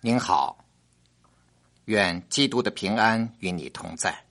您好，愿基督的平安与你同在。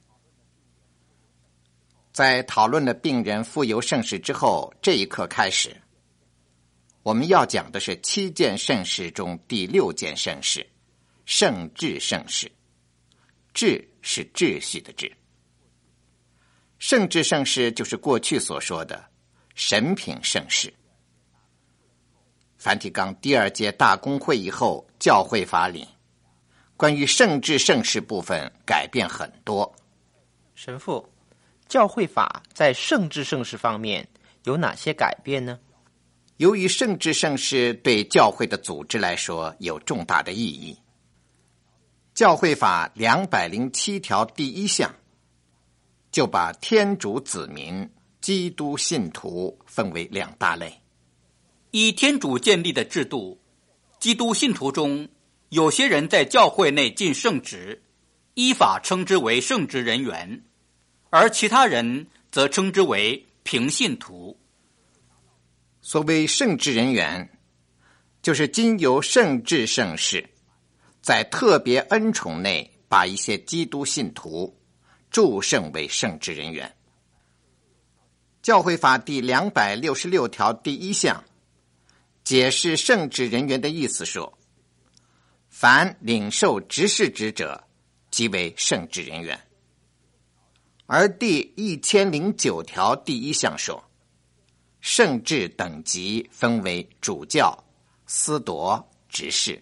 在讨论了病人傅油圣事之后，这一课开始，我们要讲的是7件圣事中第6件圣事，圣治圣事。治是秩序的治。圣治圣事就是过去所说的神品圣事。梵蒂冈第2届大公会议后，教会法里关于圣治圣事部分改变很多。 神父，教会法在圣治圣事方面有哪些改变呢？ 由于圣治圣事对教会的组织来说有重大的意义，教会法207条第1项就把天主子民、基督信徒分为2大类。 依天主建立的制度，基督信徒中有些人在教会内尽圣职，依法称之为圣职人员，而其他人则称之为平信徒。 所谓圣职人员，就是经由圣治圣事，在特别恩宠内把一些基督信徒祝圣为圣职人员。教会法第266条第1项解释圣职人员的意思说，凡领受执事职者即为圣职人员。而第1009条第1项说，圣职等级分为主教、司铎、执事。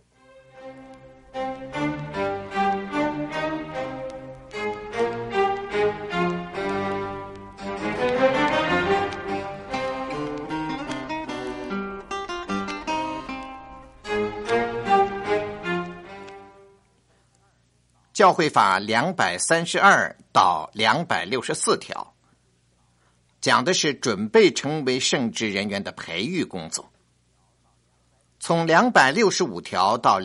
教会法232到264条讲的是准备成为圣职人员的培育工作。从265条到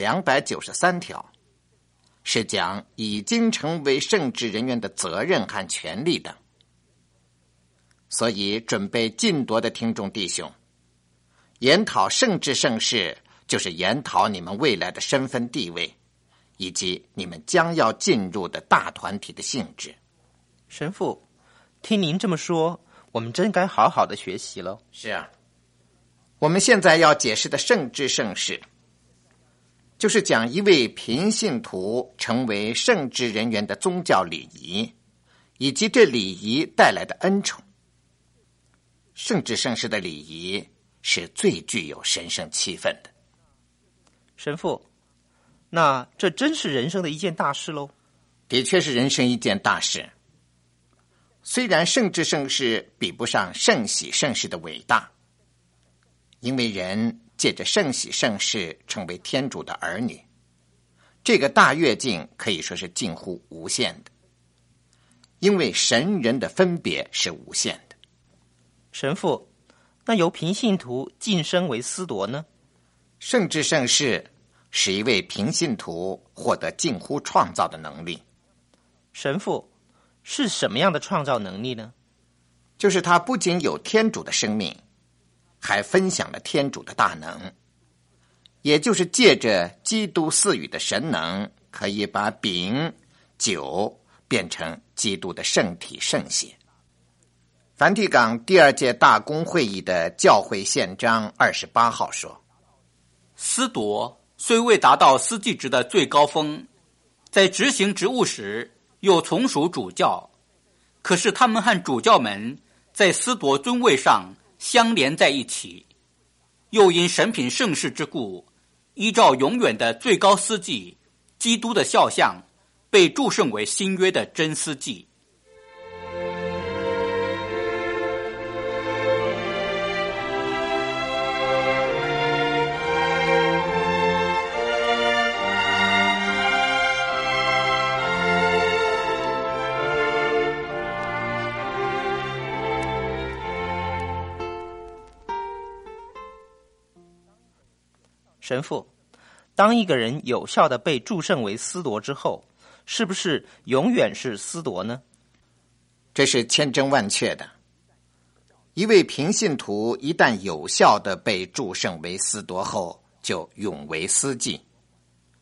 293条是讲已经成为圣职人员的责任和权利等。所以准备进铎的听众弟兄，研讨圣职圣事就是研讨你们未来的身份地位，以及你们将要进入的大团体的性质。 神父，听您这么说，我们真该好好的学习了。 是啊，我们现在要解释的圣治圣事，就是讲一位平信徒成为圣职人员的宗教礼仪，以及这礼仪带来的恩宠。圣治圣事的礼仪是最具有神圣气氛的。 神父，那这真是人生的一件大事喽？ 的确是人生一件大事。虽然圣治圣事比不上圣喜圣事的伟大，因为人借着圣喜圣事成为天主的儿女，这个大跃进可以说是近乎无限的，因为神人的分别是无限的。 神父，那由平信徒晋升为司铎呢？ 圣治圣事使一位平信徒获得近乎创造的能力。 神父，是什么样的创造能力呢？ 就是他不仅有天主的生命，还分享了天主的大能，也就是借着基督赐予的神能，可以把饼、酒变成基督的圣体圣血。梵蒂冈第2届大公会议的教会宪章28号说， 司铎虽未达到司祭职的最高峰，在执行职务时又从属主教，可是他们和主教们在司铎尊位上相连在一起，又因神品圣事之故，依照永远的最高司祭基督的肖像，被祝圣为新约的真司祭。 神父，当一个人有效地被祝圣为司铎之后，是不是永远是司铎呢？ 这是千真万确的。一位平信徒一旦有效地被祝圣为司铎后，就永为司祭。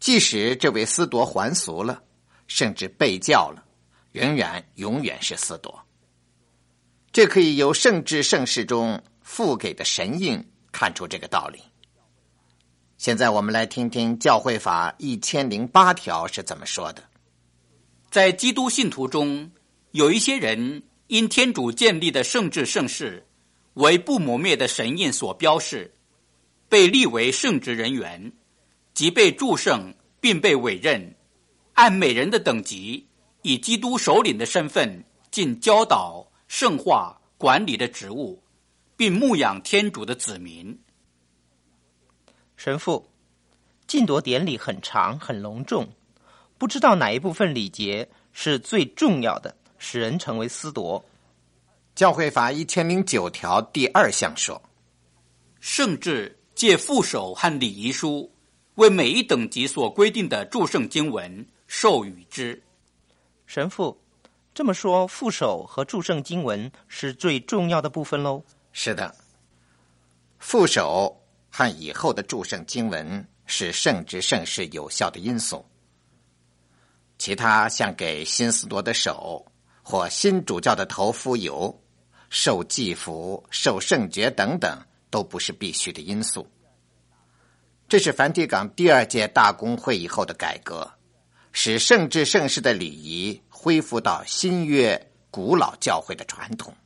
即使这位司铎还俗了，甚至被教了，永远是司铎。这可以由圣至圣事中赋给的神印看出这个道理。现在我们来听听教会法1008条是怎么说的。 在基督信徒中，有一些人因天主建立的圣至圣事为不磨灭的神印所标示，被立为圣职人员，即被祝圣并被委任，按每人的等级，以基督首领的身份尽教导、圣化、管理的职务，并牧养天主的子民。 神父，晋铎典礼很长很隆重，不知道哪一部分礼节是最重要的，使人成为司铎。 教会法1009条第2项说， 圣至借副手和礼仪书，为每一等级所规定的祝圣经文授予之。 神父，这么说，副手和祝圣经文是最重要的部分喽？ 是的，副手和以后的祝圣经文是圣职圣事有效的因素。其他像给新司铎的手或新主教的头敷油、受祭服、受圣爵等等，都不是必须的因素。这是梵蒂冈第2届大公会议后的改革，使圣至圣事的礼仪恢复到新约古老教会的传统。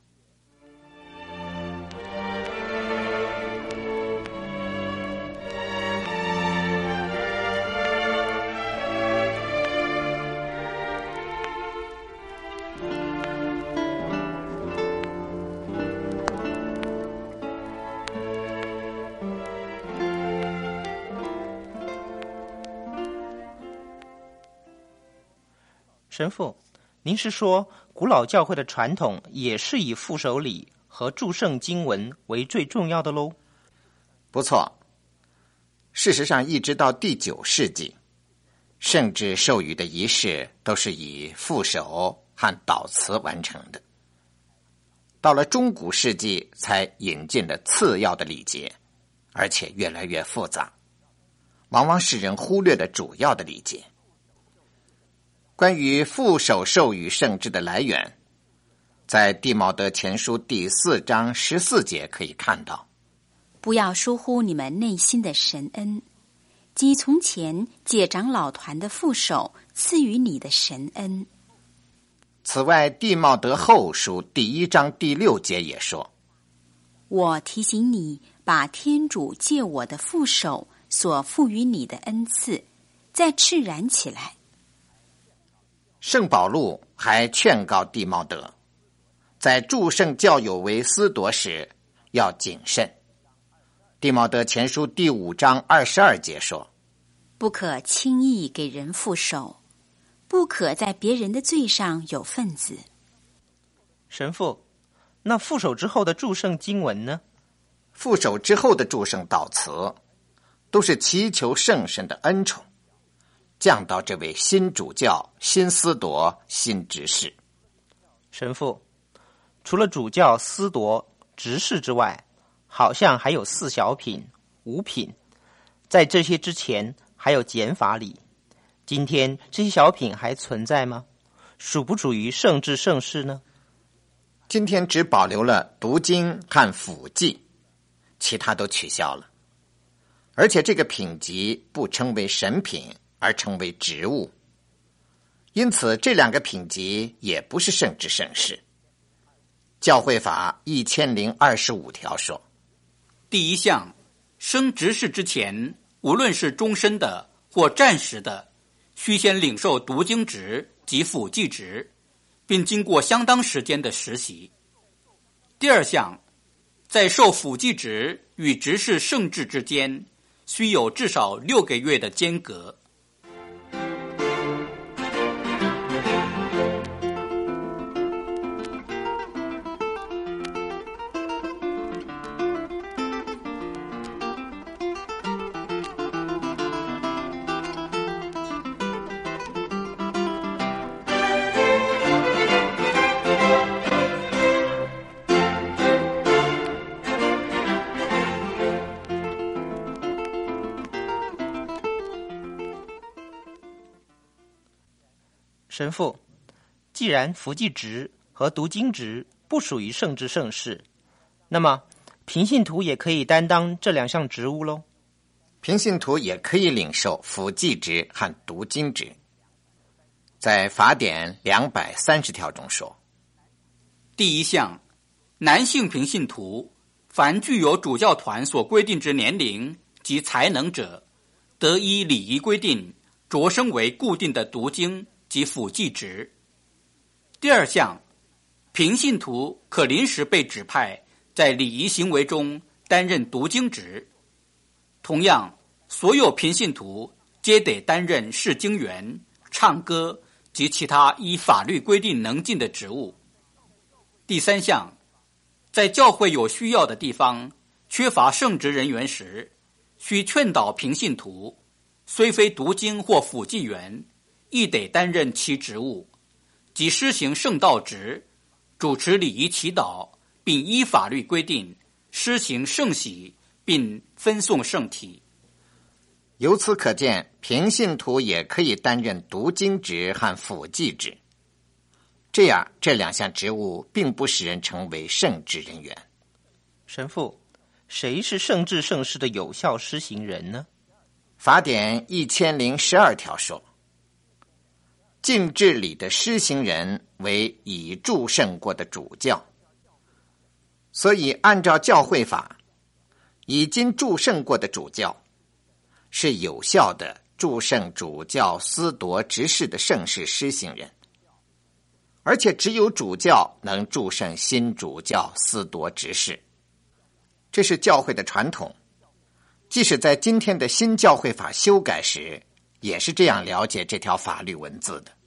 神父，您是说古老教会的传统也是以副手礼和祝圣经文为最重要的喽？ 不错，事实上一直到第9世纪，圣旨授予的仪式都是以副手和祷词完成的。到了中古世纪才引进了次要的礼节，而且越来越复杂，往往使人忽略了主要的礼节。关于副手授予圣旨的来源，在弟茂德前书第4章14节可以看到， 不要疏忽你们内心的神恩，即从前借长老团的副手赐予你的神恩。 此外，弟茂德后书第1章第6节也说， 我提醒你把天主借我的副手所赋予你的恩赐再炽然起来。 圣保禄还劝告弟茂德，在祝圣教友为司铎时要谨慎。弟茂德前书第5章22节说， 不可轻易给人副手，不可在别人的罪上有份子。 神父，那副手之后的祝圣经文呢？ 副手之后的祝圣祷词都是祈求圣神的恩宠降到这位新主教、新司铎、新执事。 神父，除了主教、司铎、执事之外，好像还有4小品、5品，在这些之前还有减法礼。今天这些小品还存在吗？属不属于圣至圣事呢？ 今天只保留了读经和辅祭，其他都取消了。而且这个品级不称为神品，而称为职务，因此这2个品级也不是圣至圣事。教会法1025条说， 第1项，升执事之前，无论是终身的或暂时的，须先领受读经职及辅祭职，并经过相当时间的实习。第2项，在受辅祭职与执事圣至之间，须有至少6个月的间隔。 神父，既然辅祭职和读经职不属于圣职圣事，那么平信徒也可以担当这2项职务喽？ 平信徒也可以领受辅祭职和读经职。在法典230条中说， 第1项，男性平信徒凡具有主教团所规定之年龄及才能者，得依礼仪规定擢升为固定的读经及辅祭职。第2项，平信徒可临时被指派在礼仪行为中担任读经职。同样，所有平信徒皆得担任释经员、唱歌及其他依法律规定能尽的职务。第3项，在教会有需要的地方缺乏圣职人员时，需劝导平信徒，虽非读经或辅祭员，亦得担任其职务，即施行圣道职，主持礼仪祈祷，并依法律规定施行圣洗，并分送圣体。 由此可见，平信徒也可以担任读经职和辅祭职。这样，这2项职务并不使人成为圣职人员。 神父，谁是圣职圣事的有效施行人呢？ 法典1012条说，禁制礼的施行人为已祝圣过的主教。所以按照教会法，已经祝圣过的主教是有效的祝圣主教司铎执事的圣事施行人，而且只有主教能祝圣新主教司铎执事。这是教会的传统，即使在今天的新教会法修改时，也是这样了解这条法律文字的。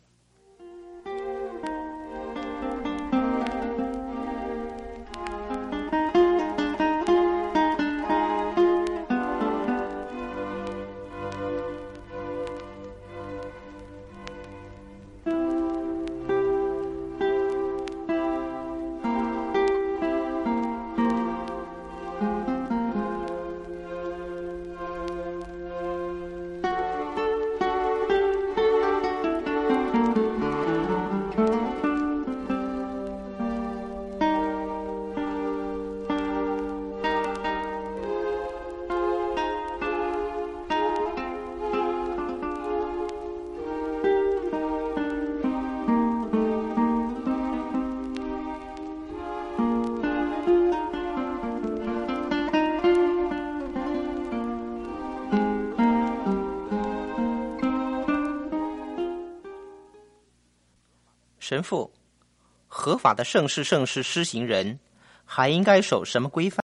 神父，合法的圣事施行人还应该守什么规范？